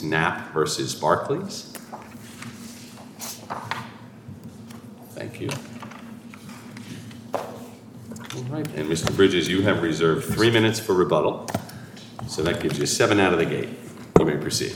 Knapp versus Barclays. Thank you. All right, and Mr. Bridges, you have reserved 3 minutes for rebuttal, so that gives you 7 out of the gate. You may proceed.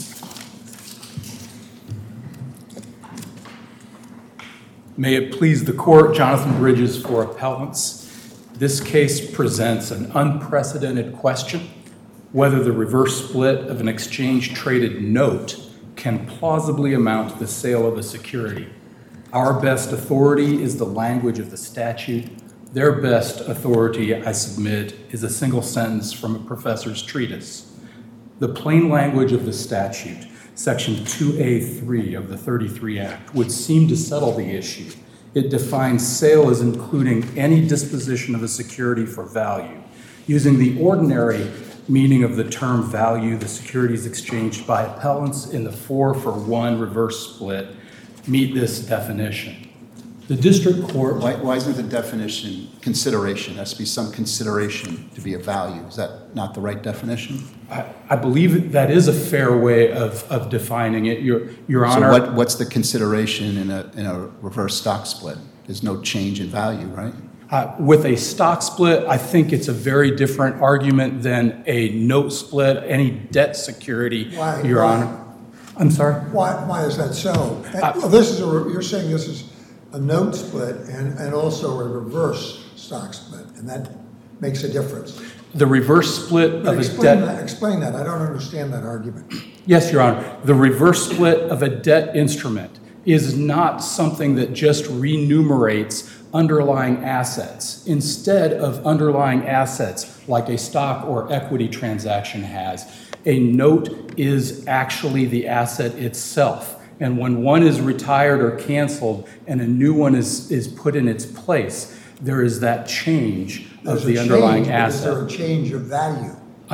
May it please the court, Jonathan Bridges for appellants. This case presents an unprecedented question: whether the reverse split of an exchange-traded note can plausibly amount to the sale of a security. Our best authority is the language of the statute. Their best authority, I submit, is a single sentence from a professor's treatise. The plain language of the statute, Section 2A3 of the 33 Act, would seem to settle the issue. It defines sale as including any disposition of a security for value. Using the ordinary meaning of the term value, the securities exchanged by appellants in the 4-for-1 reverse split meet this definition. The district court... Why isn't the definition consideration? There has to be some consideration to be a value. Is that not the right definition? I believe that is a fair way of defining it, Your Honor. So what's the consideration in a reverse stock split? There's no change in value, right? With a stock split, I think it's a very different argument than a note split, any debt security, Your Honor. I'm sorry? Why is that so? You're saying this is a note split and also a reverse stock split, and that makes a difference. The reverse split of a debt... Explain that. I don't understand that argument. Yes, Your Honor. The reverse split of a debt instrument is not something that just renumerates underlying assets. Instead of underlying assets like a stock or equity transaction has, a note is actually the asset itself. And when one is retired or canceled and a new one is put in its place, there is that change of the underlying asset. Is there a change of value?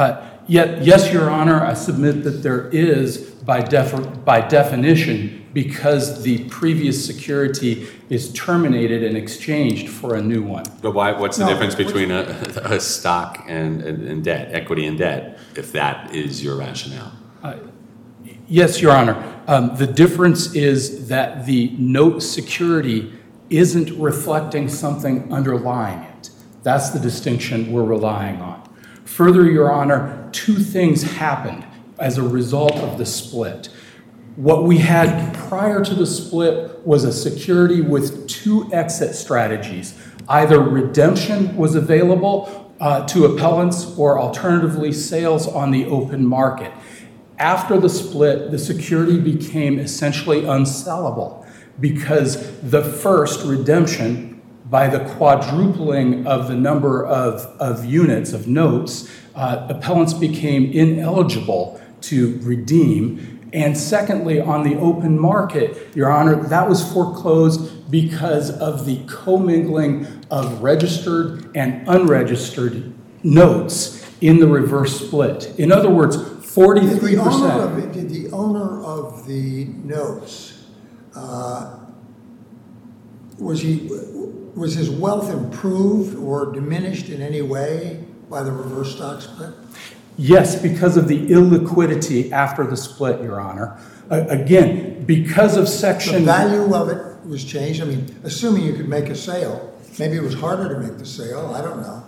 Yes, Your Honor, I submit that there is by definition, because the previous security is terminated and exchanged for a new one. But what's the difference between a stock and debt, equity and debt, if that is your rationale? Yes, Your Honor. The difference is that the note security isn't reflecting something underlying it. That's the distinction we're relying on. Further, Your Honor, 2 things happened as a result of the split. What we had prior to the split was a security with 2 exit strategies. Either redemption was available to appellants or alternatively sales on the open market. After the split, the security became essentially unsellable because the first redemption, by the quadrupling of the number of units of notes, appellants became ineligible to redeem. And secondly, on the open market, Your Honor, that was foreclosed because of the commingling of registered and unregistered notes in the reverse split. In other words, 43%. Did the owner of the notes, was his wealth improved or diminished in any way by the reverse stock split? Yes, because of the illiquidity after the split, Your Honor. Again, because of section... The value of it was changed. I mean, assuming you could make a sale, maybe it was harder to make the sale. I don't know.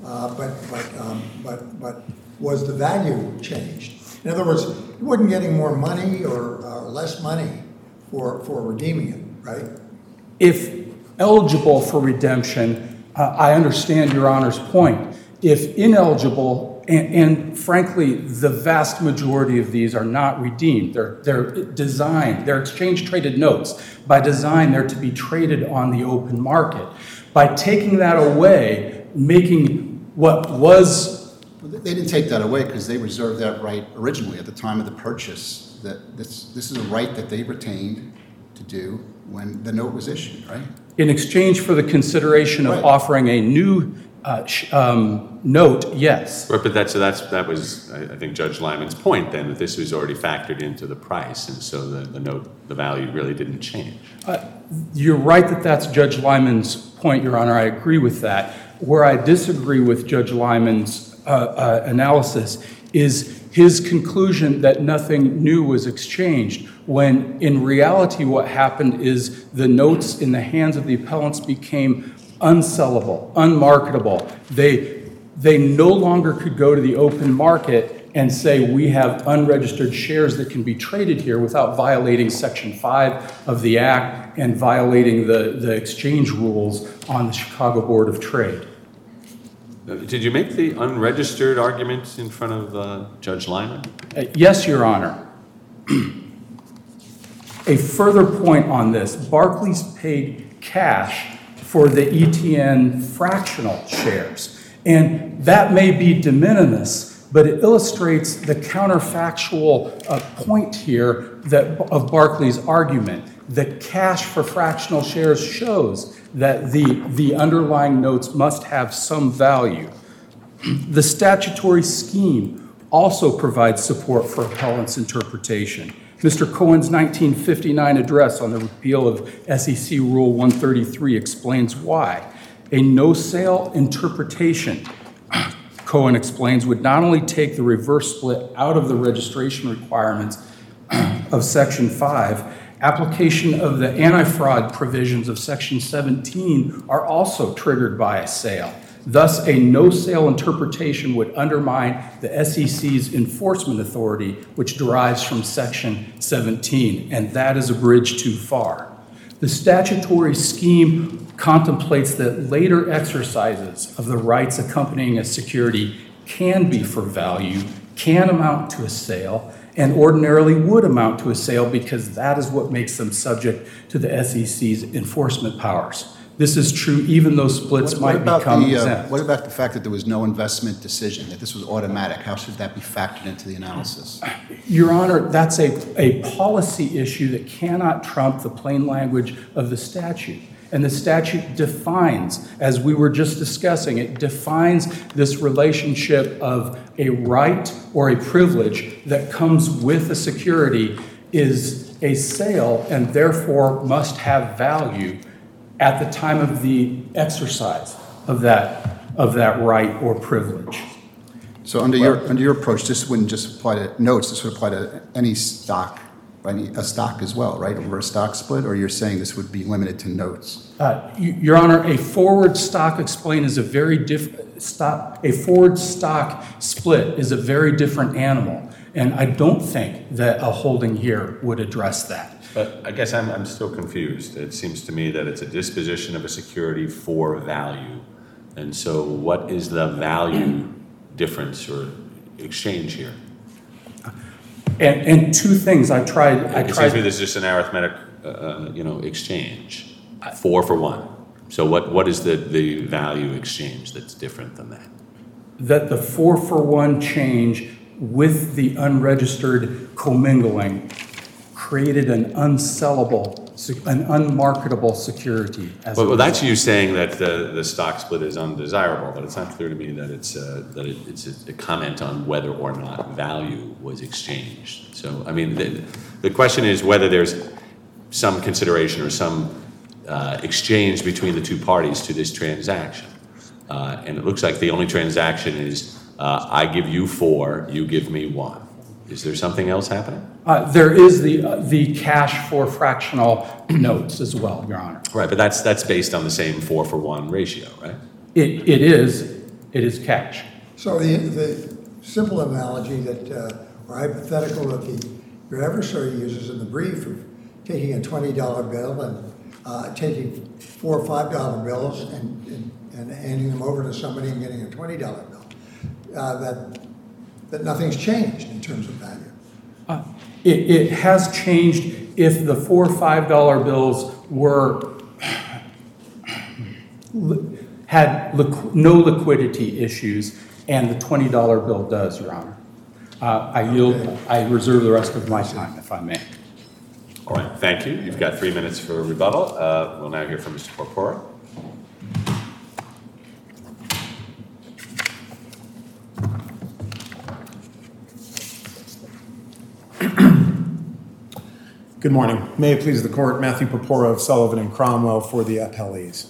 But was the value changed? In other words, you wasn't getting more money or less money for redeeming it, right? If eligible for redemption, I understand Your Honor's point. If ineligible, and frankly, the vast majority of these are not redeemed. They're designed, they're exchange-traded notes. By design, they're to be traded on the open market. By taking that away, making what was... They didn't take that away because they reserved that right originally at the time of the purchase. That this is a right that they retained to do when the note was issued, right? In exchange for the consideration of offering a new note, yes. Right, but that was, I think, Judge Lyman's point then, that this was already factored into the price, and so the value really didn't change. You're right that that's Judge Lyman's point, Your Honor. I agree with that. Where I disagree with Judge Lyman's analysis is his conclusion that nothing new was exchanged, when in reality what happened is the notes in the hands of the appellants became unsellable, unmarketable. They no longer could go to the open market and say we have unregistered shares that can be traded here without violating Section 5 of the Act and violating the exchange rules on the Chicago Board of Trade. Did you make the unregistered argument in front of Judge Lyman? Yes, Your Honor. A further point on this, Barclays paid cash for the ETN fractional shares. And that may be de minimis, but it illustrates the counterfactual point here of Barclays' argument. The cash for fractional shares shows that the underlying notes must have some value. The statutory scheme also provides support for appellant's interpretation. Mr. Cohen's 1959 address on the repeal of SEC Rule 133 explains why. A no-sale interpretation, Cohen explains, would not only take the reverse split out of the registration requirements of Section 5, application of the anti-fraud provisions of Section 17 are also triggered by a sale. Thus, a no-sale interpretation would undermine the SEC's enforcement authority, which derives from Section 17, and that is a bridge too far. The statutory scheme contemplates that later exercises of the rights accompanying a security can be for value, can amount to a sale, and ordinarily would amount to a sale because that is what makes them subject to the SEC's enforcement powers. This is true even though splits might become exempt. What about the fact that there was no investment decision, that this was automatic? How should that be factored into the analysis? Your Honor, that's a policy issue that cannot trump the plain language of the statute. And the statute defines, as we were just discussing, it defines this relationship of a right or a privilege that comes with a security is a sale and therefore must have value at the time of the exercise of that right or privilege. So under your approach, this wouldn't just apply to notes, this would apply to any stock, a stock as well, right? Over a stock split, or you're saying this would be limited to notes? Your Honor, a forward stock explain is a very a forward stock split is a very different animal, and I don't think that a holding here would address that. But I guess I'm still confused. It seems to me that it's a disposition of a security for value. And so what is the value difference or exchange here? And two things It seems to me this is just an arithmetic, exchange. 4 for 1. So what is the value exchange that's different than that? That the 4 for 1 change with the unregistered commingling created an unsellable, an unmarketable security. Well, that's you saying that the stock split is undesirable, but it's not clear to me that it's a comment on whether or not value was exchanged. So, I mean, the question is whether there's some consideration or some exchange between the two parties to this transaction. And it looks like the only transaction is I give you 4, you give me 1. Is there something else happening? There is the cash for fractional notes as well, Your Honor. Right, but that's based on the same 4 for 1 ratio, right? It is cash. So the simple analogy that, or hypothetical that your adversary uses in the brief of taking a $20 bill and taking 4 or $5 bills and handing them over to somebody and getting a $20 bill, that nothing's changed in terms of value. It has changed if the $4 or $5 bills had no liquidity issues, and the $20 bill does, Your Honor. I reserve the rest of my time, if I may. All right, thank you. You've got 3 minutes for rebuttal. We'll now hear from Mr. Porpora. Good morning. May it please the court, Matthew Porpora of Sullivan and Cromwell for the appellees.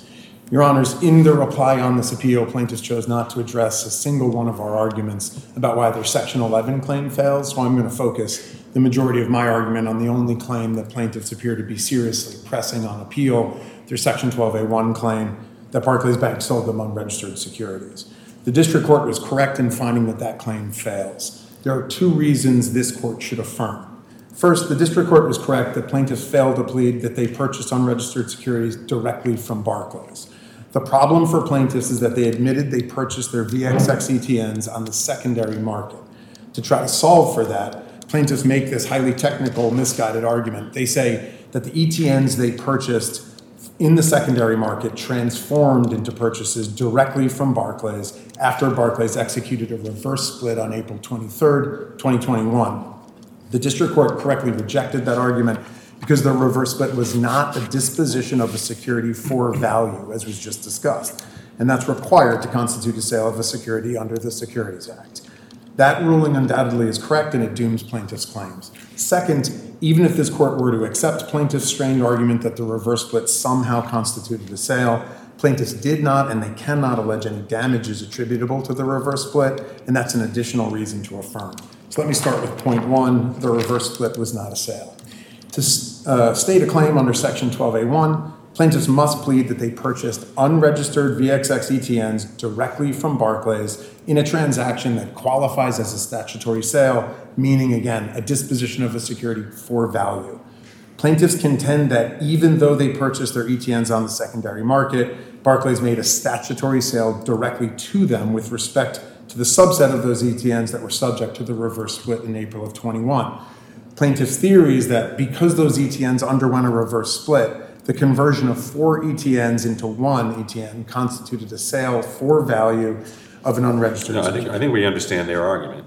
Your Honors, in the reply on this appeal, plaintiffs chose not to address a single one of our arguments about why their Section 11 claim fails, so I'm going to focus the majority of my argument on the only claim that plaintiffs appear to be seriously pressing on appeal, their Section 12A1 claim that Barclays Bank sold them unregistered securities. The district court was correct in finding that that claim fails. There are two reasons this court should affirm. First, the district court was correct that plaintiffs failed to plead that they purchased unregistered securities directly from Barclays. The problem for plaintiffs is that they admitted they purchased their VXX ETNs on the secondary market. To try to solve for that, plaintiffs make this highly technical, misguided argument. They say that the ETNs they purchased in the secondary market transformed into purchases directly from Barclays after Barclays executed a reverse split on April 23rd, 2021. The district court correctly rejected that argument because the reverse split was not a disposition of a security for value, as was just discussed, and that's required to constitute a sale of a security under the Securities Act. That ruling undoubtedly is correct, and it dooms plaintiffs' claims. Second, even if this court were to accept plaintiffs' strained argument that the reverse split somehow constituted a sale, plaintiffs did not and they cannot allege any damages attributable to the reverse split, and that's an additional reason to affirm. So let me start with point one, the reverse split was not a sale. To state a claim under Section 12A1, plaintiffs must plead that they purchased unregistered VXX ETNs directly from Barclays in a transaction that qualifies as a statutory sale, meaning, again, a disposition of a security for value. Plaintiffs contend that even though they purchased their ETNs on the secondary market, Barclays made a statutory sale directly to them with respect to the subset of those ETNs that were subject to the reverse split in April of 21. Plaintiff's theory is that because those ETNs underwent a reverse split, the conversion of 4 ETNs into one ETN constituted a sale for value of an unregistered security. I think we understand their argument.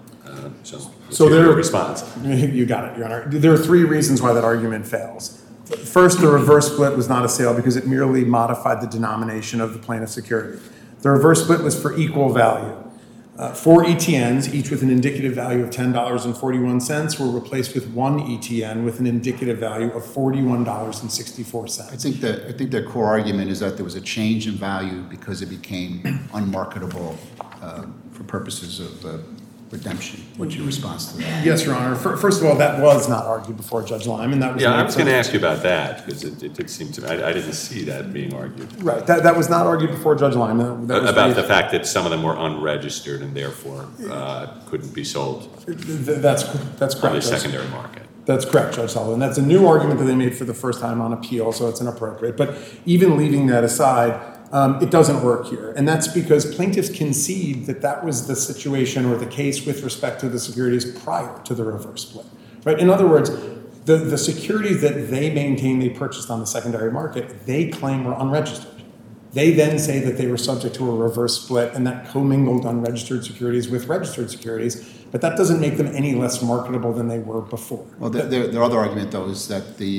So their their response. You got it, Your Honor. There are 3 reasons why that argument fails. First, the reverse split was not a sale because it merely modified the denomination of the plaintiff's security. The reverse split was for equal value. 4 ETNs, each with an indicative value of $10.41, were replaced with 1 ETN with an indicative value of $41.64. I think their core argument is that there was a change in value because it became unmarketable for purposes of redemption. What's your response to that? Yes, Your Honor. First of all, that was not argued before Judge Lyman. That was Yeah, I was going to ask you about that because it did seem to me, I didn't see that being argued. Right. That was not argued before Judge Lyman. About the fact that some of them were unregistered and therefore couldn't be sold That's correct. on the secondary market. That's correct, Judge Sullivan. That's a new argument that they made for the first time on appeal, so it's inappropriate. But even leaving that aside, it doesn't work here. And that's because plaintiffs concede that that was the situation or the case with respect to the securities prior to the reverse split. Right? In other words, the securities that they maintain they purchased on the secondary market, they claim were unregistered. They then say that they were subject to a reverse split and that commingled unregistered securities with registered securities, but that doesn't make them any less marketable than they were before. Well, their other argument, though, is that the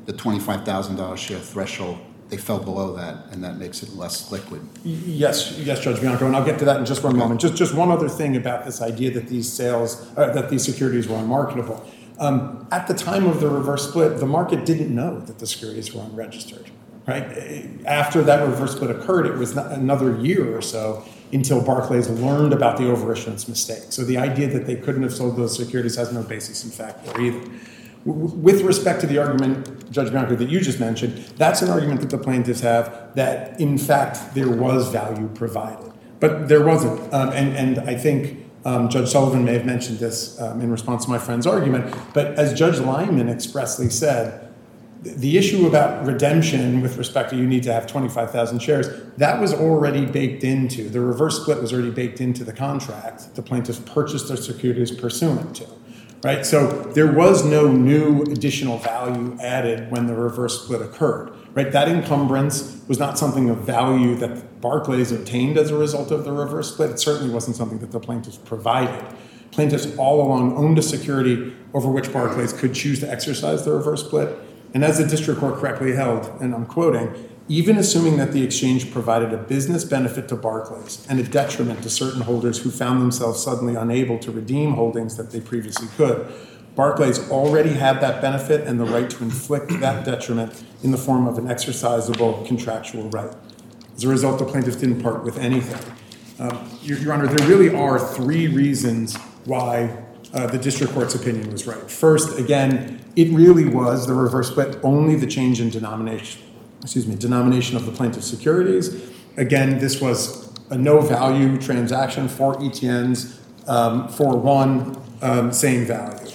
$25,000 share threshold, they fell below that, and that makes it less liquid. Yes, Judge Bianco, and I'll get to that in just one moment. Just one other thing about this idea that these securities were unmarketable. At the time of the reverse split, the market didn't know that the securities were unregistered. Right? After that reverse split occurred, it was another year or so until Barclays learned about the overissuance mistake. So the idea that they couldn't have sold those securities has no basis in fact there either. With respect to the argument, Judge Bianco, that you just mentioned, that's an argument that the plaintiffs have that, in fact, there was value provided. But there wasn't. And I think Judge Sullivan may have mentioned this in response to my friend's argument. But as Judge Lyman expressly said, the issue about redemption with respect to you need to have 25,000 shares, that was already baked into. The reverse split was already baked into the contract the plaintiffs purchased their securities pursuant to. Right? So there was no new additional value added when the reverse split occurred. Right? That encumbrance was not something of value that Barclays obtained as a result of the reverse split. It certainly wasn't something that the plaintiffs provided. Plaintiffs all along owned a security over which Barclays could choose to exercise the reverse split. And as the district court correctly held, and I'm quoting, even assuming that the exchange provided a business benefit to Barclays and a detriment to certain holders who found themselves suddenly unable to redeem holdings that they previously could, Barclays already had that benefit and the right to inflict that detriment in the form of an exercisable contractual right. As a result, the plaintiffs didn't part with anything. Your Honor, there really are three reasons why the district court's opinion was right. First, again, it really was the reverse split, only the change in denomination of the plaintiff's securities. Again, this was a no-value transaction for ETNs for one same value.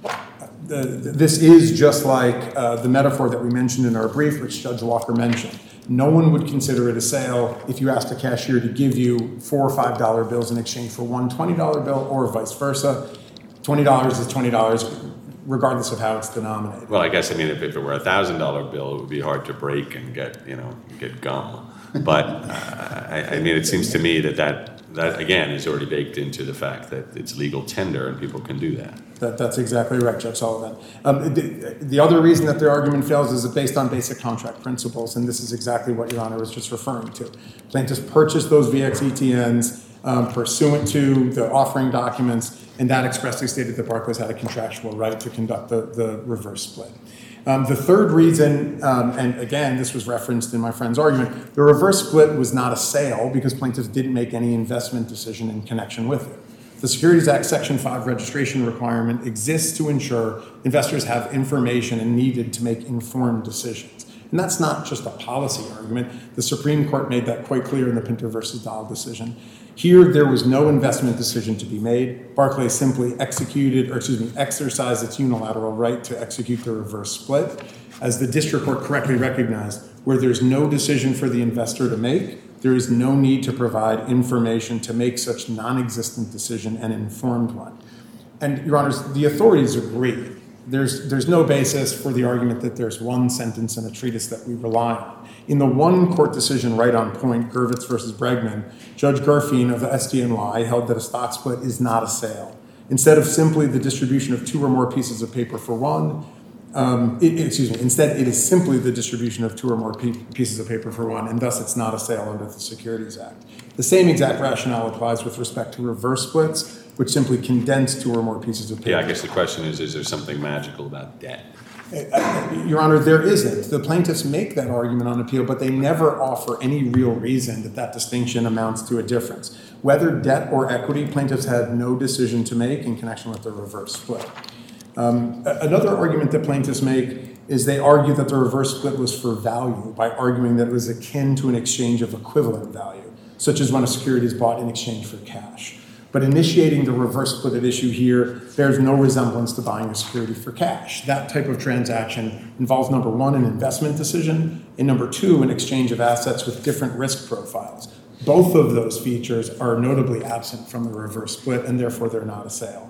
This is just like the metaphor that we mentioned in our brief, which Judge Walker mentioned. No one would consider it a sale if you asked a cashier to give you $4 or $5 bills in exchange for one $20 bill, or vice versa. $20 is $20, regardless of how it's denominated. Well, I guess, I mean, if it were a $1,000 bill, it would be hard to break and get gum. But, I mean, it seems to me that again, is already baked into the fact that it's legal tender and people can do that. That's exactly right, Judge Sullivan. The other reason that their argument fails is based on basic contract principles, and this is exactly what Your Honor was just referring to. Plaintiffs purchased those VXETNs pursuant to the offering documents, and that expressly stated that Barclays had a contractual right to conduct the reverse split. The third reason, and again, this was referenced in my friend's argument, the reverse split was not a sale because plaintiffs didn't make any investment decision in connection with it. The Securities Act Section 5 registration requirement exists to ensure investors have information and needed to make informed decisions. And that's not just a policy argument. The Supreme Court made that quite clear in the Pinter versus Dahl decision. Here, there was no investment decision to be made. Barclays simply exercised its unilateral right to execute the reverse split. As the district court correctly recognized, where there's no decision for the investor to make, there is no need to provide information to make such non-existent decision an informed one. And, Your Honors, the authorities agree. There's no basis for the argument that there's one sentence in a treatise that we rely on. In the one court decision right on point, Gervitz versus Bregman, Judge Garfien of the SDNY held that a stock split is not a sale. Instead of simply the distribution of two or more pieces of paper for one, instead it is simply the distribution of two or more pieces of paper for one, and thus it's not a sale under the Securities Act. The same exact rationale applies with respect to reverse splits, which simply condense two or more pieces of paper. Yeah, I guess the question is there something magical about debt? Your Honor, there isn't. The plaintiffs make that argument on appeal, but they never offer any real reason that distinction amounts to a difference. Whether debt or equity, plaintiffs had no decision to make in connection with the reverse split. Another argument that plaintiffs make is they argue that the reverse split was for value by arguing that it was akin to an exchange of equivalent value, such as when a security is bought in exchange for cash. But initiating the reverse split at issue here bears no resemblance to buying a security for cash. That type of transaction involves, number one, an investment decision, and number two, an exchange of assets with different risk profiles. Both of those features are notably absent from the reverse split, and therefore they're not a sale.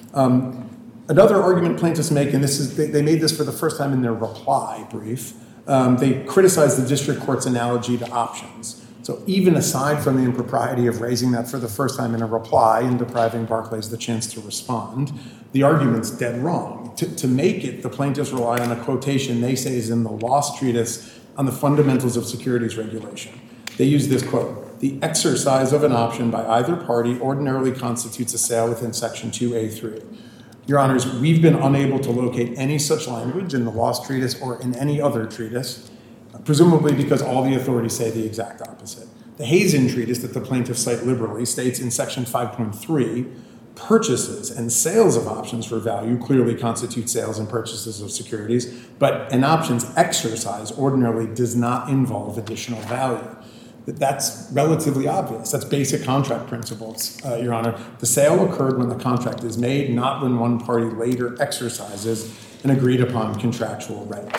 Another argument plaintiffs make, and they made this for the first time in their reply brief, they criticized the district court's analogy to options. So even aside from the impropriety of raising that for the first time in a reply and depriving Barclays the chance to respond, the argument's dead wrong. To make it, the plaintiffs rely on a quotation they say is in the Loss Treatise on the Fundamentals of Securities Regulation. They use this quote: "The exercise of an option by either party ordinarily constitutes a sale within Section 2A3. Your Honors, we've been unable to locate any such language in the Loss Treatise or in any other treatise, presumably because all the authorities say the exact opposite. The Hazen Treatise that the plaintiffs cite liberally states in Section 5.3, purchases and sales of options for value clearly constitute sales and purchases of securities, but an option's exercise ordinarily does not involve additional value." That's relatively obvious. That's basic contract principles, Your Honor. The sale occurred when the contract is made, not when one party later exercises an agreed upon contractual right.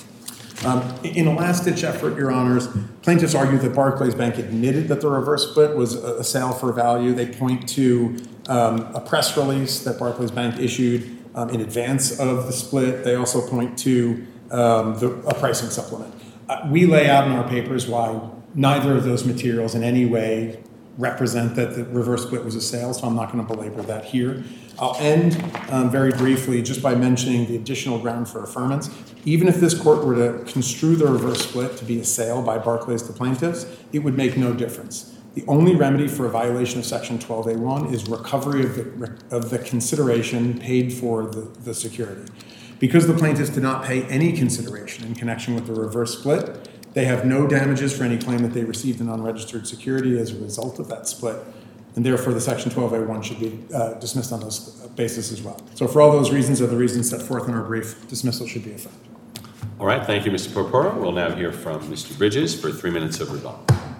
In a last-ditch effort, Your Honors, plaintiffs argue that Barclays Bank admitted that the reverse split was a sale for value. They point to a press release that Barclays Bank issued in advance of the split. They also point to a pricing supplement. We lay out in our papers why neither of those materials in any way represent that the reverse split was a sale, so I'm not going to belabor that here. I'll end very briefly just by mentioning the additional ground for affirmance. Even if this court were to construe the reverse split to be a sale by Barclays to plaintiffs, it would make no difference. The only remedy for a violation of Section 12A1 is recovery of the consideration paid for the security. Because the plaintiffs did not pay any consideration in connection with the reverse split, They have no damages for any claim that they received in unregistered security as a result of that split, and therefore the Section 12A1 should be dismissed on those basis as well. So for all those reasons are the reasons set forth in our brief, dismissal should be affirmed. All right, thank you, Mr. Porpora. We'll now hear from Mr. Bridges for 3 minutes of rebuttal.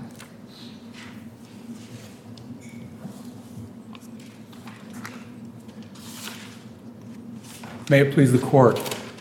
May it please the court.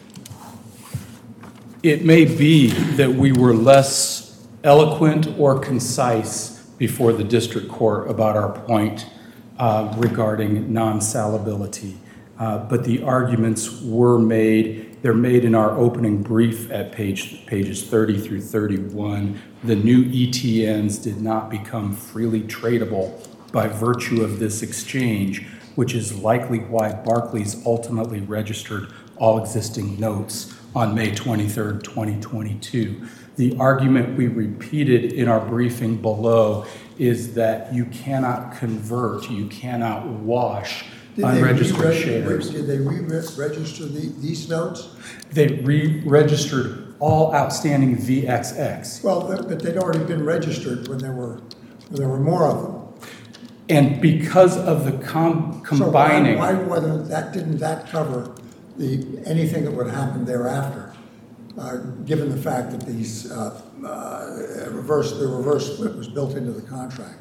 It may be that we were less eloquent or concise before the district court about our point regarding non-salability, but the arguments were made. They're made in our opening brief at pages 30 through 31. The new ETNs did not become freely tradable by virtue of this exchange, which is likely why Barclays ultimately registered all existing notes on May 23rd, 2022. The argument we repeated in our briefing below is that you cannot convert, you cannot wash unregistered shares. Did they re-register these notes? They re-registered all outstanding VXX. Well, but they'd already been registered when there were more of them. And because of the combining... So why didn't that cover anything that would happen thereafter, given the fact that these the reverse split was built into the contract?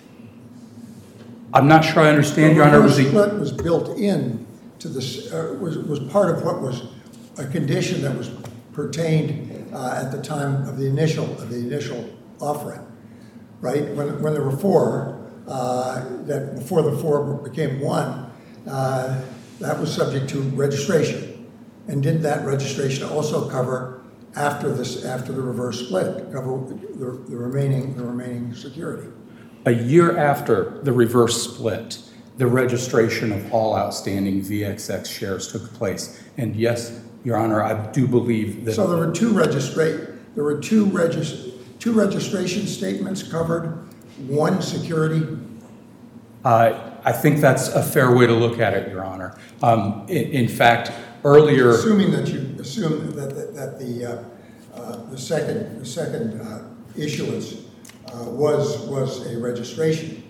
I'm not sure I understand, Your Honor. The reverse split was built in to this, was part of what was a condition that was pertained at the time of the initial offering, right? When there were four, that before the four became one, that was subject to registration. And did that registration also cover after the reverse split, cover the remaining security? A year after the reverse split, the registration of all outstanding VXX shares took place. And yes, Your Honor, I do believe that... So there were two registration statements covered, one security? I think that's a fair way to look at it, Your Honor. In fact, earlier... Assuming that you assume that the second issuance was a registration,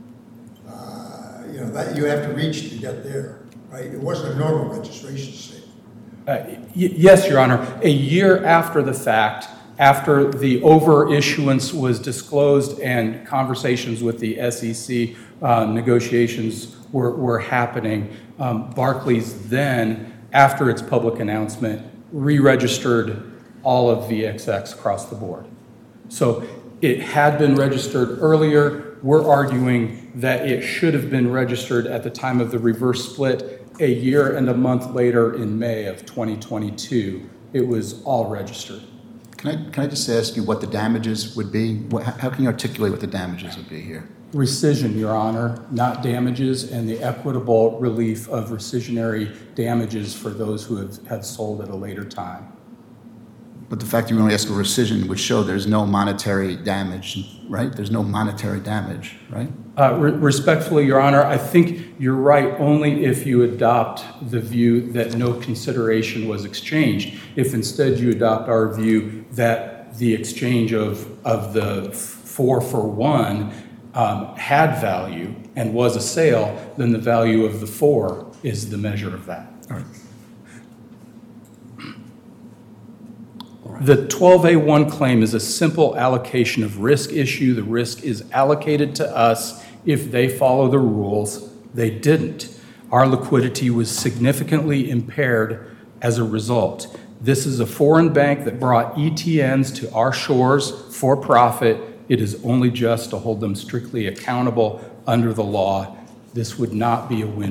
that you have to reach to get there, right? It wasn't a normal registration statement. Yes, Your Honor. A year after the fact, after the overissuance was disclosed and conversations with the SEC negotiations were happening, Barclays then, after its public announcement, re-registered all of VXX across the board. So it had been registered earlier. We're arguing that it should have been registered at the time of the reverse split. A year and a month later, in May of 2022, it was all registered. Can I just ask you what the damages would be? How can you articulate what the damages would be here? Rescission, Your Honor, not damages, and the equitable relief of rescissionary damages for those who have sold at a later time. But the fact that you only ask for rescission would show there's no monetary damage, right? There's no monetary damage, right? Respectfully, Your Honor, I think you're right only if you adopt the view that no consideration was exchanged. If instead you adopt our view that the exchange of the 4-for-1 had value and was a sale, then the value of the 4 is the measure of that. All right. The 12A1 claim is a simple allocation of risk issue. The risk is allocated to us. If they follow the rules, they didn't. Our liquidity was significantly impaired as a result. This is a foreign bank that brought ETNs to our shores for profit. It is only just to hold them strictly accountable under the law. This would not be a win